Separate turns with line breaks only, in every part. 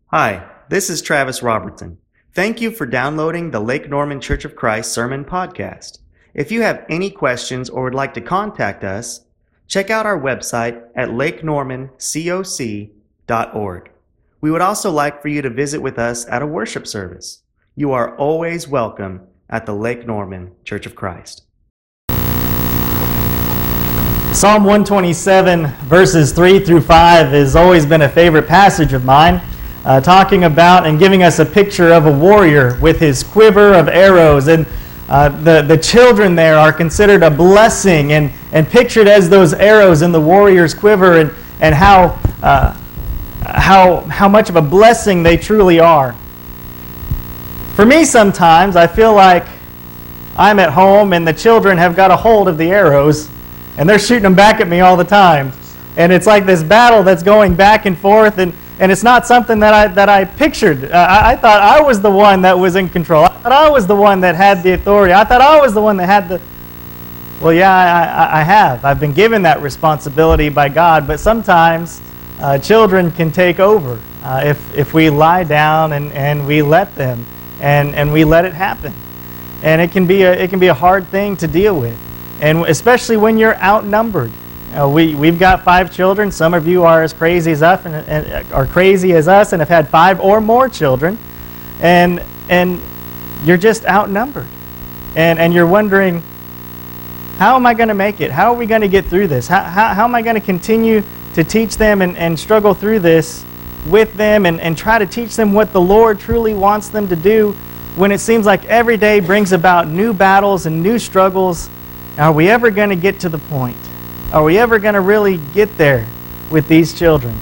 Hi, this is Travis Robertson. Thank you for downloading the Lake Norman Church of Christ Sermon Podcast. If you have any questions or would like to contact us, check out our website at lakenormancoc.org. We would also like for you to visit with us at a worship service. You are always welcome at the Lake Norman Church of Christ.
Psalm 127, verses 3 through 5 has always been a favorite passage of mine, talking about and giving us a picture of a warrior with his quiver of arrows. And the children there are considered a blessing and pictured as those arrows in the warrior's quiver, and how much of a blessing they truly are. For me, sometimes I feel like I'm at home and the children have got a hold of the arrows and they're shooting them back at me all the time. And it's like this battle that's going back and forth, and it's not something that I pictured. I thought I was the one that was in control. I thought I was the one that had the authority. I thought I was the one that had the... Well, yeah, I have. I've been given that responsibility by God, but sometimes children can take over if we lie down and we let them, and we let it happen. And it can be a hard thing to deal with, and especially when you're outnumbered. We've got 5 children. Some of you are as crazy as us and are crazy as us and have had 5 or more children, and you're just outnumbered, and you're wondering, how am I going to make it? How are we going to get through this? How am I going to continue to teach them and struggle through this with them and try to teach them what the Lord truly wants them to do, when it seems like every day brings about new battles and new struggles? Are we ever going to get to the point? Are we ever going to really get there with these children?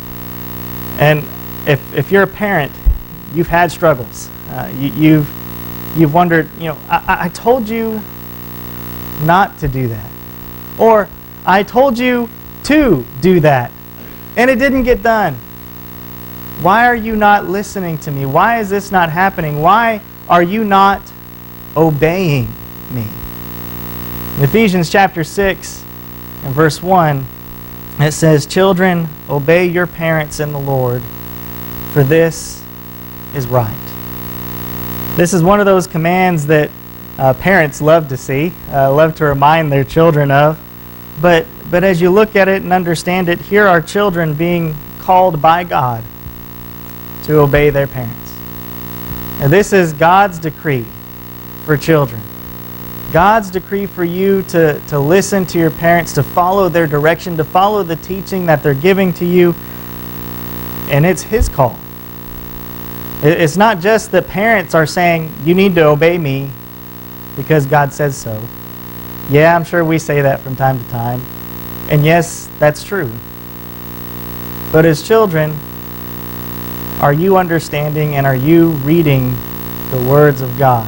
And if you're a parent, you've had struggles. You've wondered, I told you not to do that. Or I told you to do that, and it didn't get done. Why are you not listening to me? Why is this not happening? Why are you not obeying me? In Ephesians chapter 6 and verse 1, it says, "Children, obey your parents in the Lord, for this is right." This is one of those commands that parents love to see, love to remind their children of. But as you look at it and understand it, here are children being called by God to obey their parents. And this is God's decree for children. God's decree for you to listen to your parents, to follow their direction, to follow the teaching that they're giving to you. And it's His call. It's not just that parents are saying, you need to obey me because God says so. Yeah, I'm sure we say that from time to time. And yes, that's true. But as children, are you understanding and are you reading the words of God?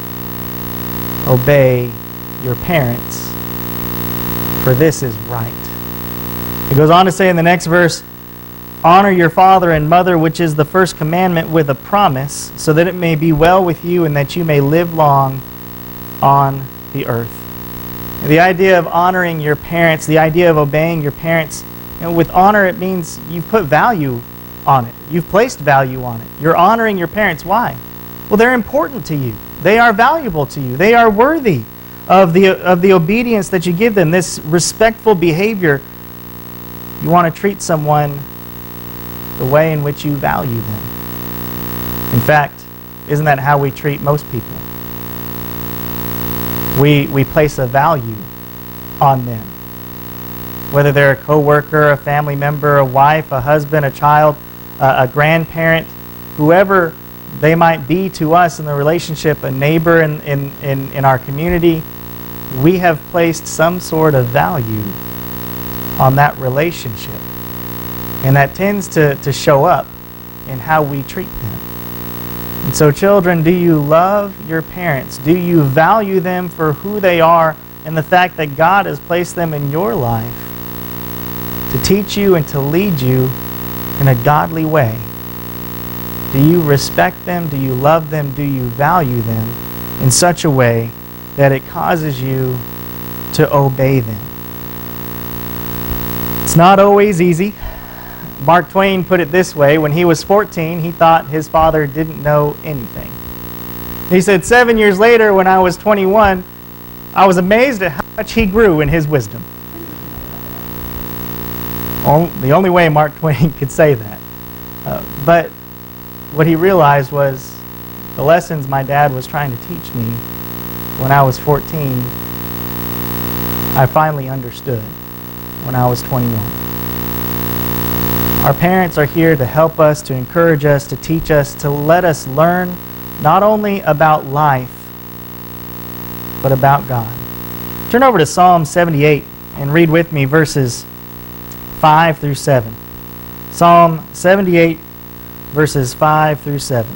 Obey your parents, for this is right. It goes on to say in the next verse, "Honor your father and mother, which is the first commandment, with a promise, so that it may be well with you and that you may live long on the earth." And the idea of honoring your parents, the idea of obeying your parents, with honor, it means you've put value on it. You've placed value on it. You're honoring your parents. Why? Well, they're important to you. They are valuable to you. They are worthy of the obedience that you give them, this respectful behavior. You want to treat someone the way in which you value them. In fact, isn't that how we treat most people? We place a value on them. Whether they're a coworker, a family member, a wife, a husband, a child, a grandparent, whoever they might be to us in the relationship, a neighbor in our community, we have placed some sort of value on that relationship. And that tends to show up in how we treat them. And so children, do you love your parents? Do you value them for who they are and the fact that God has placed them in your life to teach you and to lead you in a godly way? Do you respect them? Do you love them? Do you value them in such a way that it causes you to obey them? It's not always easy. Mark Twain put it this way: when he was 14, he thought his father didn't know anything. He said, 7 years later, when I was 21, I was amazed at how much he grew in his wisdom. The only way Mark Twain could say that. But what he realized was the lessons my dad was trying to teach me when I was 14, I finally understood when I was 21. Our parents are here to help us, to encourage us, to teach us, to let us learn not only about life, but about God. Turn over to Psalm 78 and read with me verses 5 through 7. Psalm 78, verses 5 through 7.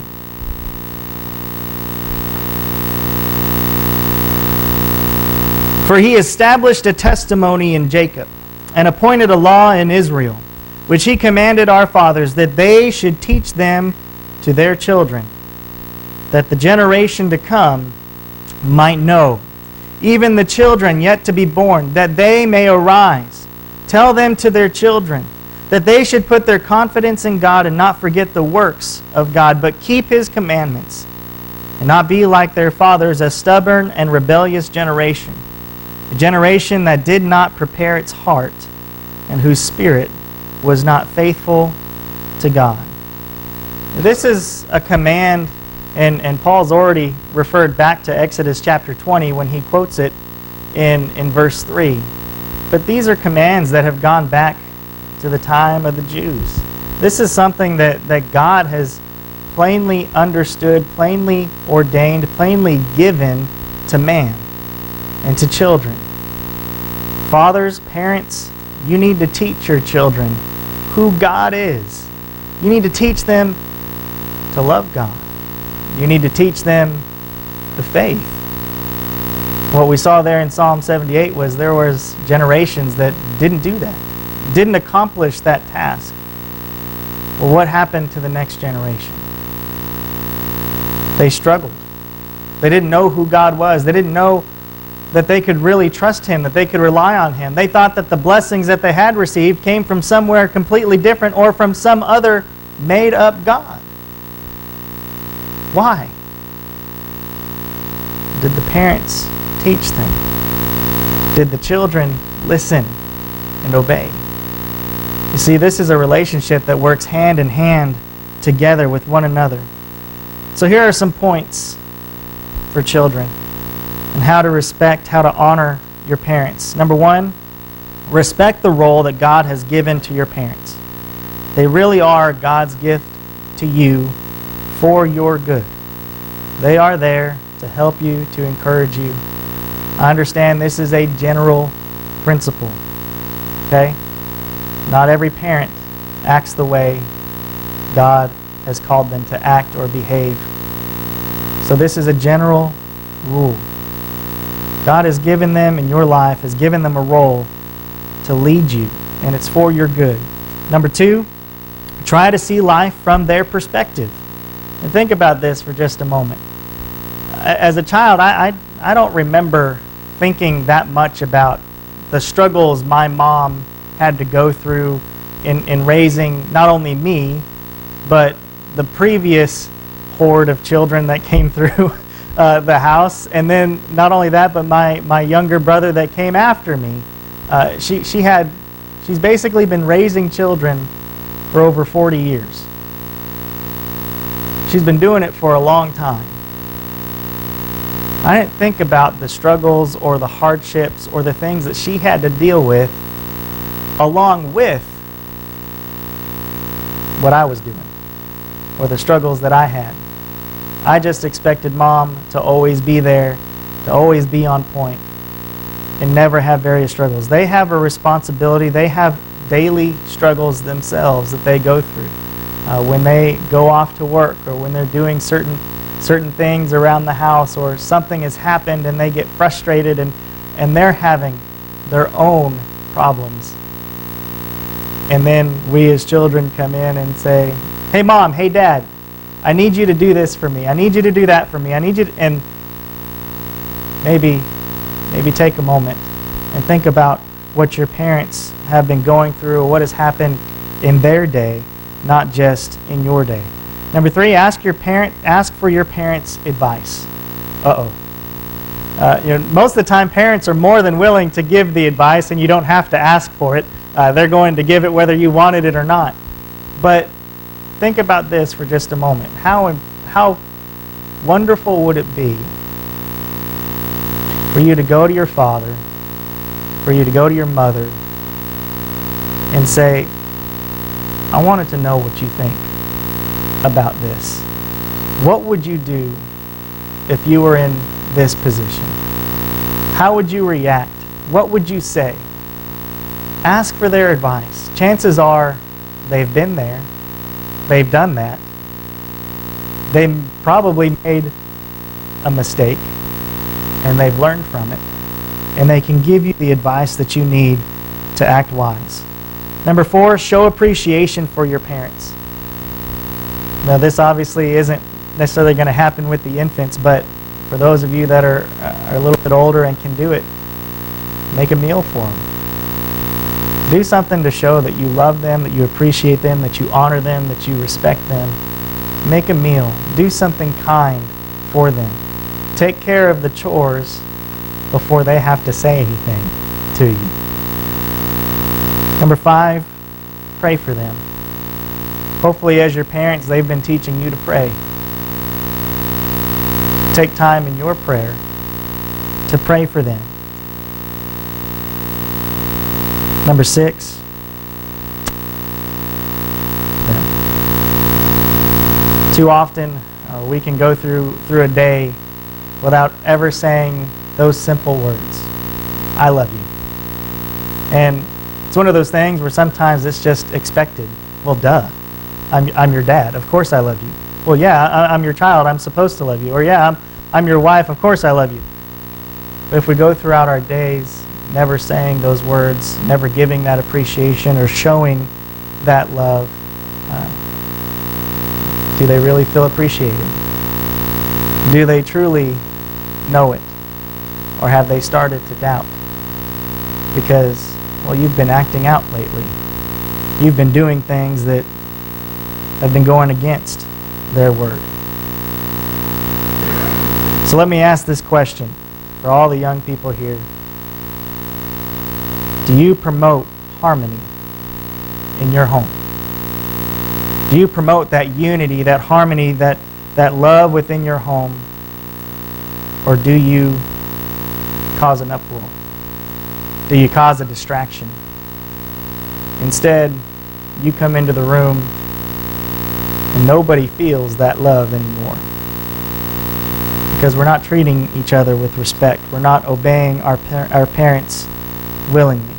For he established a testimony in Jacob, and appointed a law in Israel, which he commanded our fathers, that they should teach them to their children, that the generation to come might know, even the children yet to be born, that they may arise. Tell them to their children, that they should put their confidence in God and not forget the works of God, but keep His commandments, and not be like their fathers, a stubborn and rebellious generation, a generation that did not prepare its heart, and whose spirit was not faithful to God. This is a command, and Paul's already referred back to Exodus chapter 20 when he quotes it in verse 3. But these are commands that have gone back to the time of the Jews. This is something that God has plainly understood, plainly ordained, plainly given to man and to children. Fathers, parents, you need to teach your children who God is. You need to teach them to love God. You need to teach them the faith. What we saw there in Psalm 78 was there was generations that didn't do that, didn't accomplish that task. Well, what happened to the next generation? They struggled. They didn't know who God was. They didn't know that they could really trust Him, that they could rely on Him. They thought that the blessings that they had received came from somewhere completely different or from some other made-up God. Why? Did the parents teach them? Did the children listen and obey? You see, this is a relationship that works hand in hand together with one another. So here are some points for children and how to respect, how to honor your parents. Number one, respect the role that God has given to your parents. They really are God's gift to you for your good. They are there to help you, to encourage you. I understand this is a general principle. Okay? Not every parent acts the way God has called them to act or behave. So this is a general rule. God has given them in your life, has given them a role to lead you, and it's for your good. Number two, try to see life from their perspective. And think about this for just a moment. As a child, I don't remember thinking that much about the struggles my mom had to go through in raising not only me, but the previous horde of children that came through the house. And then not only that, but my younger brother that came after me. She's basically been raising children for over 40 years. She's been doing it for a long time. I didn't think about the struggles or the hardships or the things that she had to deal with along with what I was doing or the struggles that I had. I just expected Mom to always be there, to always be on point, and never have various struggles. They have a responsibility. They have daily struggles themselves that they go through when they go off to work or when they're doing certain things around the house, or something has happened and they get frustrated and they're having their own problems. And then we as children come in and say, "Hey Mom, hey Dad, I need you to do this for me. I need you to do that for me. I need you to," and maybe take a moment and think about what your parents have been going through or what has happened in their day, not just in your day. Number 3, ask for your parents' advice. Most of the time, parents are more than willing to give the advice, and you don't have to ask for it. They're going to give it whether you wanted it or not. But think about this for just a moment. How wonderful would it be for you to go to your father, for you to go to your mother, and say, I wanted to know what you think about this. What would you do if you were in this position? How would you react? What would you say? Ask for their advice. Chances are they've been there. They've done that. They probably made a mistake and they've learned from it. And they can give you the advice that you need to act wise. Number 4, show appreciation for your parents. Now, this obviously isn't necessarily going to happen with the infants, but for those of you that are a little bit older and can do it, make a meal for them. Do something to show that you love them, that you appreciate them, that you honor them, that you respect them. Make a meal. Do something kind for them. Take care of the chores before they have to say anything to you. Number 5, pray for them. Hopefully, as your parents, they've been teaching you to pray. Take time in your prayer to pray for them. Number 6, too often we can go through a day without ever saying those simple words, I love you. And it's one of those things where sometimes it's just expected. Well, duh. I'm your dad. Of course I love you. Well, yeah, I'm your child. I'm supposed to love you. Or yeah, I'm your wife. Of course I love you. But if we go throughout our days never saying those words, never giving that appreciation or showing that love, do they really feel appreciated? Do they truly know it? Or have they started to doubt? Because, well, you've been acting out lately. You've been doing things that have been going against their word. So let me ask this question for all the young people here. Do you promote harmony in your home? Do you promote that unity, that harmony, that love within your home? Or do you cause an uproar? Do you cause a distraction? Instead, you come into the room and nobody feels that love anymore. Because we're not treating each other with respect. We're not obeying our parents willingly.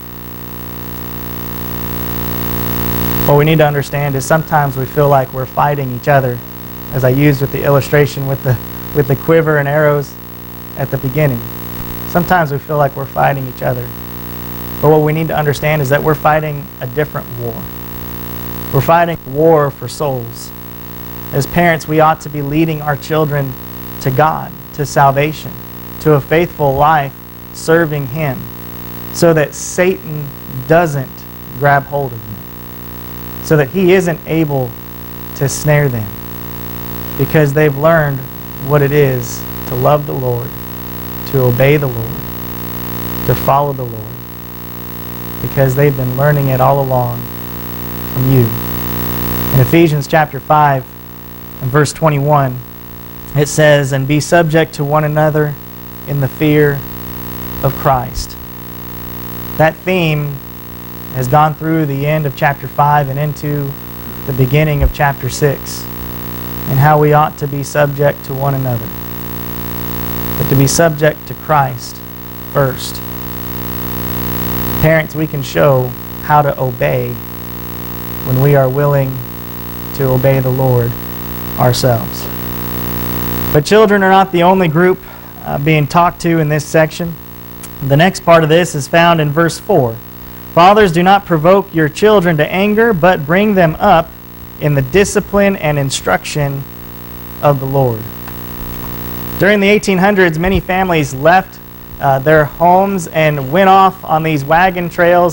What we need to understand is sometimes we feel like we're fighting each other, as I used with the illustration with the quiver and arrows at the beginning. Sometimes we feel like we're fighting each other. But what we need to understand is that we're fighting a different war. We're fighting a war for souls. As parents, we ought to be leading our children to God, to salvation, to a faithful life serving Him, so that Satan doesn't grab hold of them, so that he isn't able to snare them, because they've learned what it is to love the Lord, to obey the Lord, to follow the Lord, because they've been learning it all along from you. In Ephesians chapter 5 and verse 21, it says, "And be subject to one another in the fear of Christ." That theme has gone through the end of chapter 5 and into the beginning of chapter 6, and how we ought to be subject to one another, but to be subject to Christ first. Parents, we can show how to obey when we are willing to obey the Lord ourselves. But children are not the only group being talked to in this section. The next part of this is found in verse 4. "Fathers, do not provoke your children to anger, but bring them up in the discipline and instruction of the Lord." During the 1800s, many families left their homes and went off on these wagon trails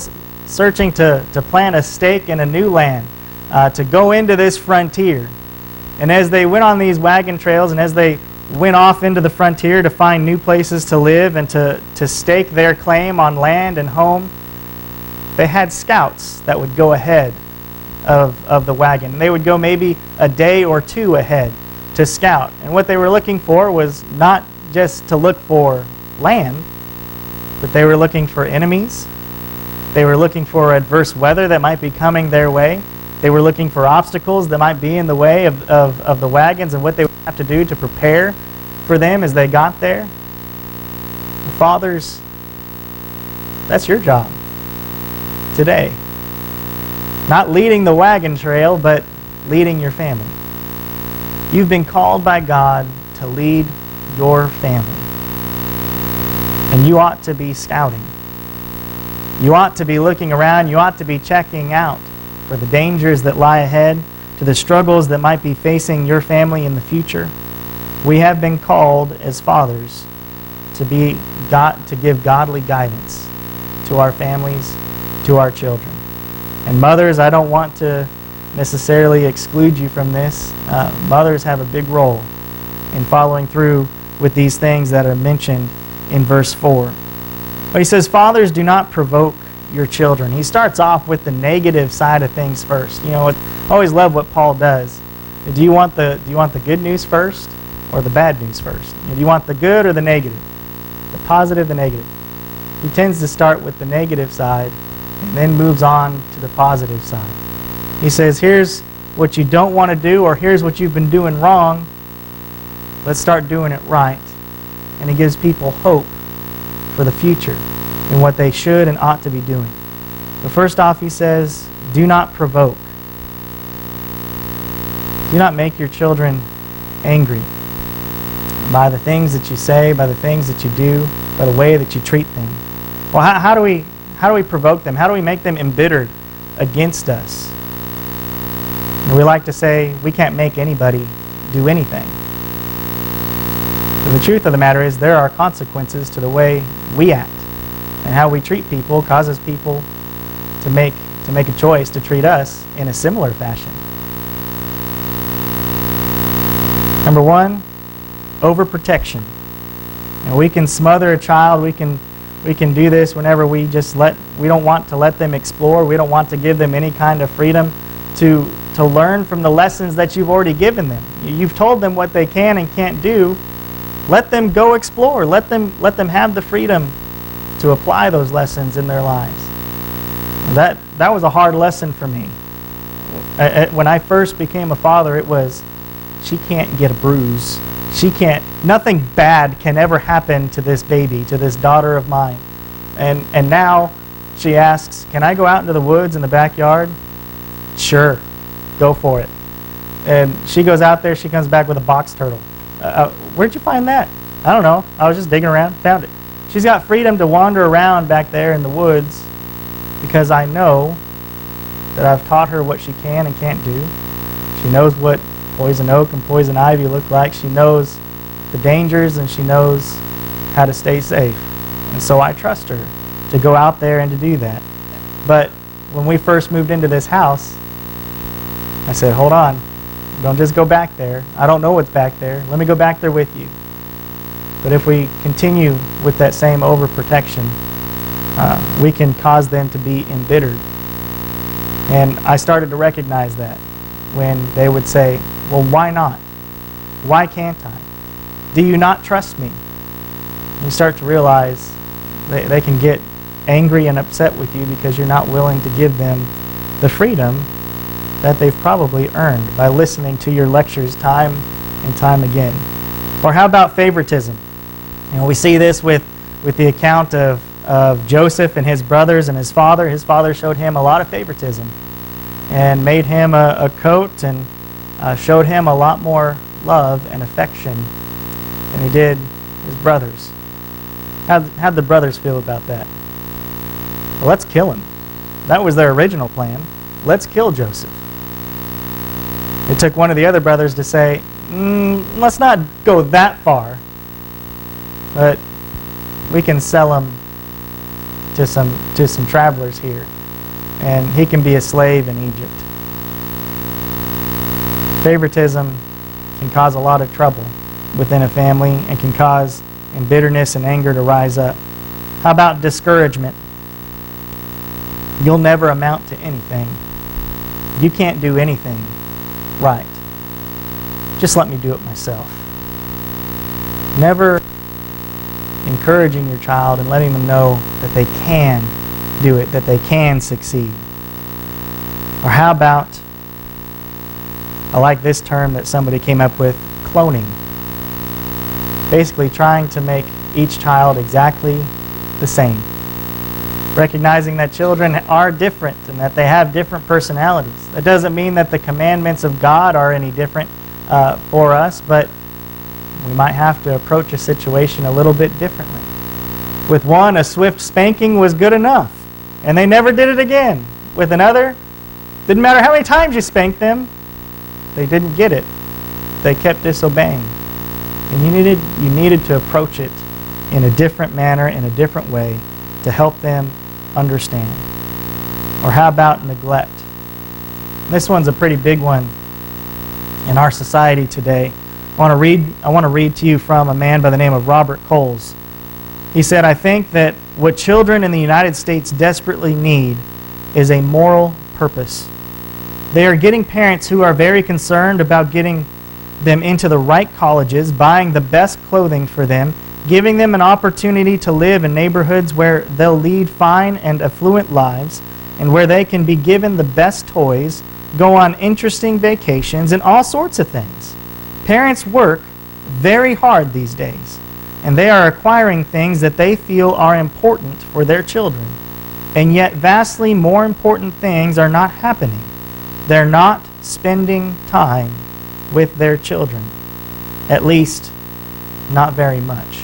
searching to plant a stake in a new land, to go into this frontier. And as they went on these wagon trails and as they went off into the frontier to find new places to live and to stake their claim on land and home, they had scouts that would go ahead of the wagon. They would go maybe a day or two ahead to scout. And what they were looking for was not just to look for land, but they were looking for enemies. They were looking for adverse weather that might be coming their way. They were looking for obstacles that might be in the way of the wagons and what they would have to do to prepare for them as they got there. Fathers, that's your job today. Not leading the wagon trail, but leading your family. You've been called by God to lead your family. And you ought to be scouting. You ought to be looking around. You ought to be checking out for the dangers that lie ahead, to the struggles that might be facing your family in the future. We have been called as fathers to give godly guidance to our families, to our children. And mothers, I don't want to necessarily exclude you from this. Mothers have a big role in following through with these things that are mentioned in verse 4. But he says, fathers, do not provoke your children. He starts off with the negative side of things first. You know, I always love what Paul does. Do you want the good news first or the bad news first? Do you want the good or the negative? The positive, the negative. He tends to start with the negative side and then moves on to the positive side. He says, here's what you don't want to do, or here's what you've been doing wrong. Let's start doing it right. And he gives people hope for the future and what they should and ought to be doing. But first off, he says, do not provoke. Do not make your children angry by the things that you say, by the things that you do, by the way that you treat them. Well, how do we provoke them? How do we make them embittered against us? And we like to say we can't make anybody do anything. But the truth of the matter is there are consequences to the way we act, and how we treat people causes people to make a choice to treat us in a similar fashion. Number one, overprotection. And we can smother a child. We can do this whenever we don't want to let them explore. We don't want to give them any kind of freedom to learn from the lessons that you've already given them. You've told them what they can and can't do. Let them go explore. Let them have the freedom to apply those lessons in their lives. That was a hard lesson for me. When I first became a father, it was, she can't get a bruise. Nothing bad can ever happen to this baby, to this daughter of mine. And now she asks, can I go out into the woods in the backyard? Sure, go for it. And she goes out there, she comes back with a box turtle. Where'd you find that? I don't know. I was just digging around, found it. She's got freedom to wander around back there in the woods because I know that I've taught her what she can and can't do. She knows what poison oak and poison ivy look like. She knows the dangers and she knows how to stay safe. And so I trust her to go out there and to do that. But when we first moved into this house, I said, hold on. Don't just go back there. I don't know what's back there. Let me go back there with you. But if we continue with that same overprotection, we can cause them to be embittered. And I started to recognize that when they would say, well, why not? Why can't I? Do you not trust me? And you start to realize they can get angry and upset with you because you're not willing to give them the freedom that they've probably earned by listening to your lectures time and time again. Or how about favoritism? You know, we see this with the account of Joseph and his brothers and his father. His father showed him a lot of favoritism and made him a coat and showed him a lot more love and affection than he did his brothers. How'd the brothers feel about that? Well, let's kill him. That was their original plan. Let's kill Joseph. It took one of the other brothers to say, let's not go that far, but we can sell him to some travelers here. and he can be a slave in Egypt. Favoritism can cause a lot of trouble within a family and can cause bitterness and anger to rise up. How about discouragement? You'll never amount to anything. You can't do anything right. Just let me do it myself. Never encouraging your child and letting them know that they can do it, that they can succeed. Or how about, I like this term that somebody came up with, cloning. Basically trying to make each child exactly the same. Recognizing that children are different and that they have different personalities. That doesn't mean that the commandments of God are any different for us, but we might have to approach a situation a little bit differently. With one, a swift spanking was good enough, and they never did it again. With another, didn't matter how many times you spanked them, they didn't get it. They kept disobeying. And you needed to approach it in a different manner, in a different way, to help them understand. Or how about neglect? This one's a pretty big one in our society today. I want to read to you from a man by the name of Robert Coles. He said, "I think that what children in the United States desperately need is a moral purpose. They are getting parents who are very concerned about getting them into the right colleges, buying the best clothing for them, giving them an opportunity to live in neighborhoods where they'll lead fine and affluent lives, and where they can be given the best toys, go on interesting vacations, and all sorts of things. Parents work very hard these days, and they are acquiring things that they feel are important for their children. And yet vastly more important things are not happening. They're not spending time with their children. At least, not very much."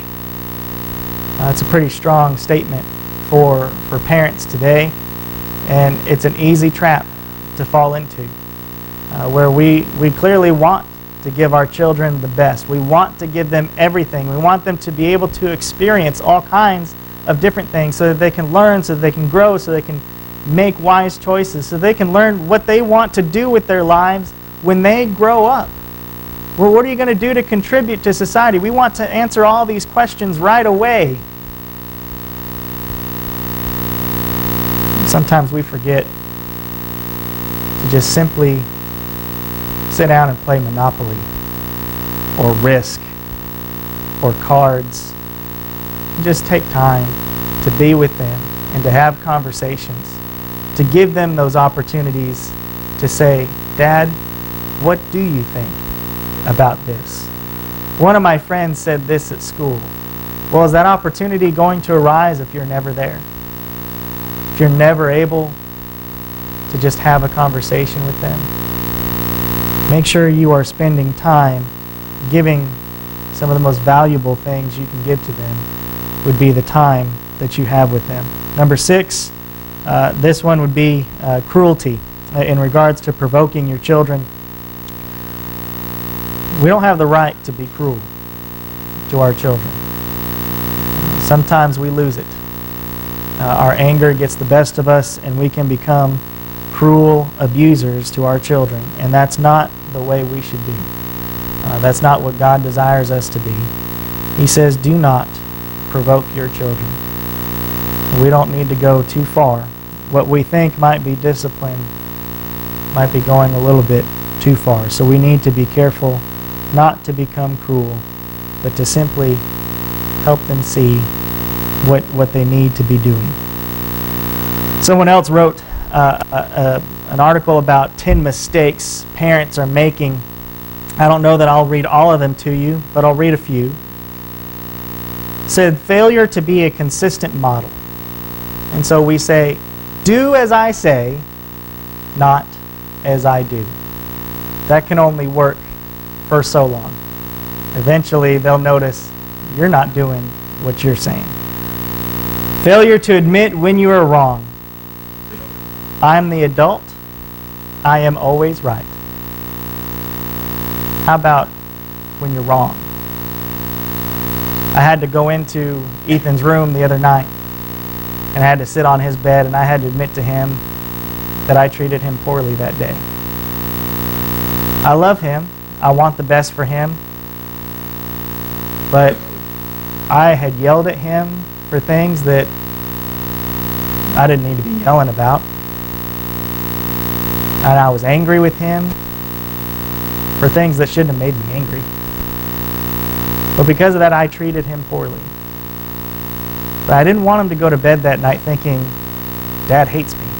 It's a pretty strong statement for parents today, and it's an easy trap to fall into, where we clearly want to give our children the best. We want to give them everything. We want them to be able to experience all kinds of different things so that they can learn, so that they can grow, so they can make wise choices, so they can learn what they want to do with their lives when they grow up. Well, what are you going to do to contribute to society? We want to answer all these questions right away. Sometimes we forget to just simply sit down and play Monopoly or Risk or cards. Just take time to be with them and to have conversations, to give them those opportunities to say, "Dad, what do you think about this?" One of my friends said this at school. Well, is that opportunity going to arise if you're never there? If you're never able to just have a conversation with them? Make sure you are spending time giving. Some of the most valuable things you can give to them would be the time that you have with them. Number 6, this one would be cruelty in regards to provoking your children. We don't have the right to be cruel to our children. Sometimes we lose it. Our anger gets the best of us, and we can become cruel abusers to our children, and that's not the way we should be. That's not what God desires us to be. He says, do not provoke your children. We don't need to go too far. What we think might be discipline might be going a little bit too far. So we need to be careful not to become cruel, but to simply help them see what they need to be doing. Someone else wrote an article about 10 mistakes parents are making. I don't know that I'll read all of them to you, but I'll read a few. It said, failure to be a consistent model. And so we say, do as I say, not as I do. That can only work for so long. Eventually, they'll notice you're not doing what you're saying. Failure to admit when you are wrong. I'm the adult. I am always right. How about when you're wrong? I had to go into Ethan's room the other night, and I had to sit on his bed, and I had to admit to him that I treated him poorly that day. I love him. I want the best for him. But I had yelled at him for things that I didn't need to be yelling about. And I was angry with him for things that shouldn't have made me angry. But because of that, I treated him poorly. But I didn't want him to go to bed that night thinking, Dad hates me.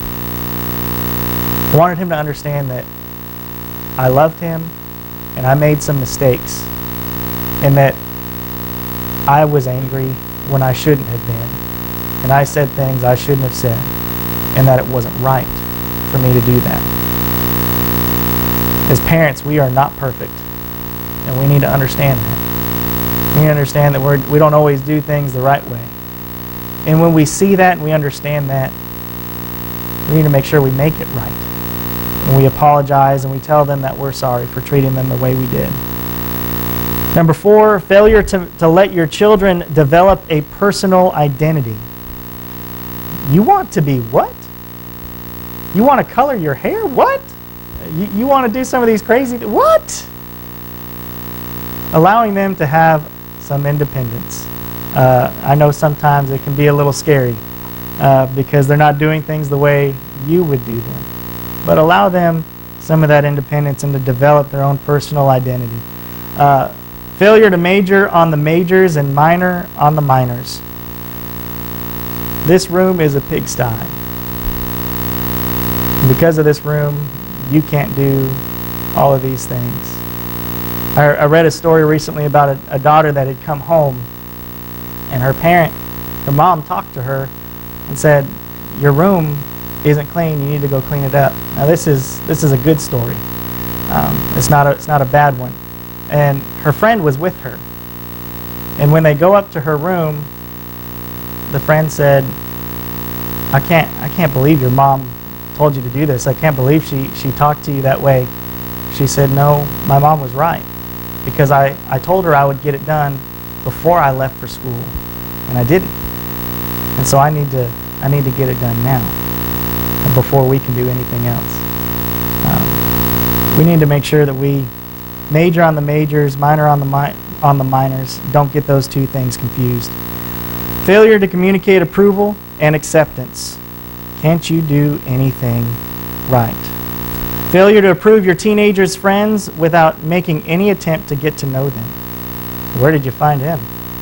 I wanted him to understand that I loved him and I made some mistakes, and that I was angry when I shouldn't have been, and I said things I shouldn't have said, and that it wasn't right for me to do that. As parents, we are not perfect, and we need to understand that. We need to understand that we don't always do things the right way. And when we see that and we understand that, we need to make sure we make it right. And we apologize and we tell them that we're sorry for treating them the way we did. Number 4, failure to let your children develop a personal identity. You want to be what? You want to color your hair? What? You want to do some of these crazy things? What? Allowing them to have some independence. I know sometimes it can be a little scary because they're not doing things the way you would do them. But allow them some of that independence and to develop their own personal identity. Failure to major on the majors and minor on the minors. This room is a pigsty. Because of this room, you can't do all of these things. I read a story recently about a daughter that had come home, and her mom talked to her and said, "Your room isn't clean. You need to go clean it up." Now this is a good story. It's not a bad one. And her friend was with her. And when they go up to her room, the friend said, I can't believe your mom told you to do this. I can't believe she talked to you that way." She said, "No, my mom was right. Because I told her I would get it done before I left for school. And I didn't. And so I need to get it done now, before we can do anything else." We need to make sure that we major on the majors, minor on the minors. Don't get those two things confused. Failure to communicate approval and acceptance. Can't you do anything right? Failure to approve your teenager's friends without making any attempt to get to know them. Where did you find him?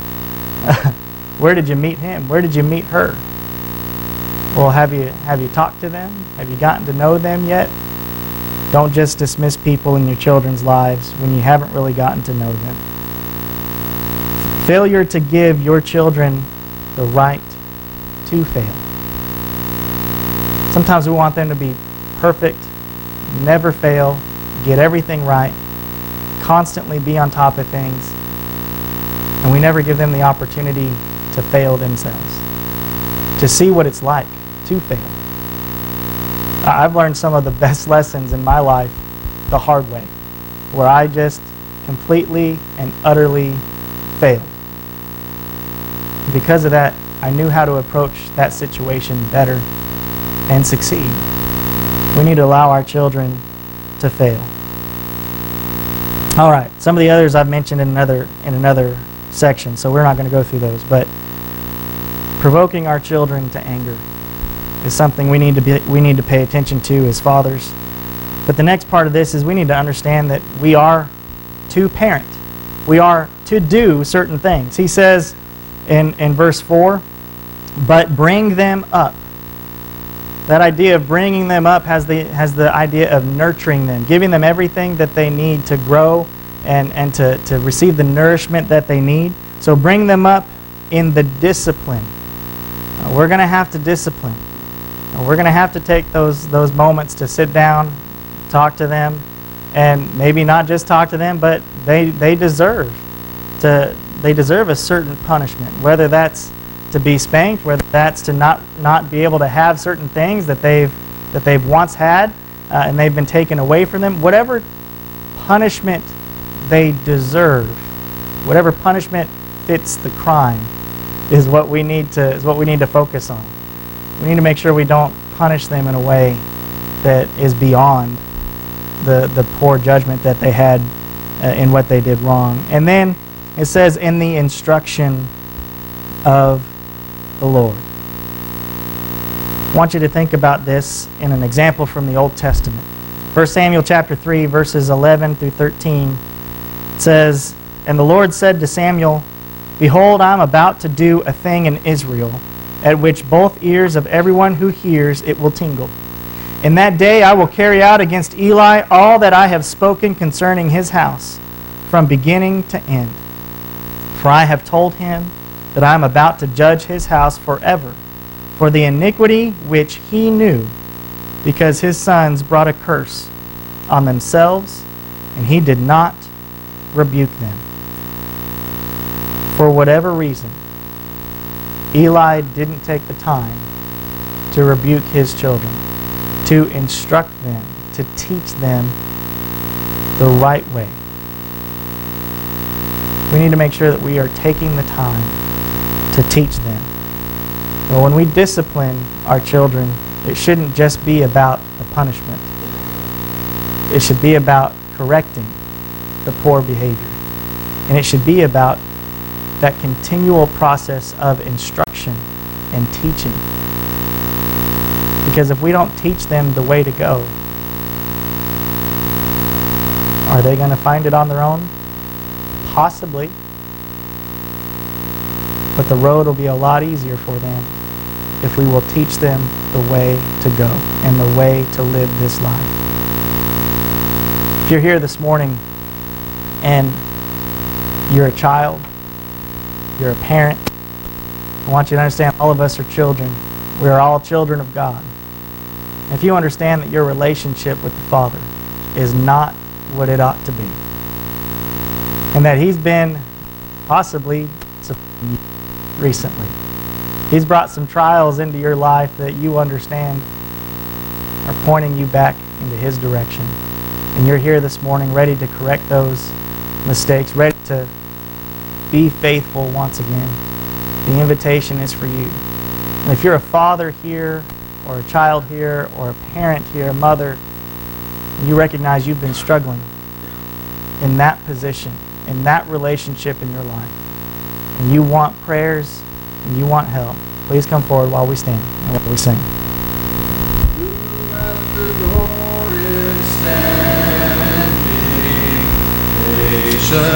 Where did you meet him? Where did you meet her? Well, have you talked to them? Have you gotten to know them yet? Don't just dismiss people in your children's lives when you haven't really gotten to know them. Failure to give your children the right to fail. Sometimes we want them to be perfect, never fail, get everything right, constantly be on top of things, and we never give them the opportunity to fail themselves, to see what it's like to fail. I've learned some of the best lessons in my life the hard way, where I just completely and utterly failed. Because of that, I knew how to approach that situation better and succeed. We need to allow our children to fail. All right, some of the others I've mentioned in another section, so we're not going to go through those, but provoking our children to anger is something we need to pay attention to as fathers. But the next part of this is we need to understand that we are to parent. We are to do certain things. He says in verse 4, "But bring them up." That idea of bringing them up has the idea of nurturing them, giving them everything that they need to grow and to receive the nourishment that they need. So bring them up in the discipline. We're going to have to discipline. We're going to have to take those moments to sit down, talk to them, and maybe not just talk to them, but they deserve a certain punishment, whether that's to be spanked, whether that's to not be able to have certain things that they've once had and they've been taken away from them. Whatever punishment they deserve, whatever punishment fits the crime, is what we need to focus on. We need to make sure we don't punish them in a way that is beyond the poor judgment that they had in what they did wrong. And then it says, in the instruction of the Lord. I want you to think about this in an example from the Old Testament. 1 Samuel chapter 3, verses 11 through 13 says, "And the Lord said to Samuel, Behold, I am about to do a thing in Israel, at which both ears of everyone who hears it will tingle. In that day I will carry out against Eli all that I have spoken concerning his house, from beginning to end. For I have told him that I am about to judge his house forever, for the iniquity which he knew, because his sons brought a curse on themselves, and he did not rebuke them." For whatever reason, Eli didn't take the time to rebuke his children, to instruct them, to teach them the right way. We need to make sure that we are taking the time to teach them. But when we discipline our children, it shouldn't just be about the punishment. It should be about correcting the poor behavior. And it should be about that continual process of instruction and teaching. Because if we don't teach them the way to go, are they going to find it on their own? Possibly. But the road will be a lot easier for them if we will teach them the way to go and the way to live this life. If you're here this morning and you're a child, you're a parent, I want you to understand all of us are children. We are all children of God. If you understand that your relationship with the Father is not what it ought to be, and that He's been possibly recently, He's brought some trials into your life that you understand are pointing you back into His direction, and you're here this morning ready to correct those mistakes, ready to be faithful once again, the invitation is for you. And if you're a father here, or a child here, or a parent here, a mother, and you recognize you've been struggling in that position, in that relationship in your life, and you want prayers, and you want help, please come forward while we stand and while we sing.
Who at the door is standing, patient.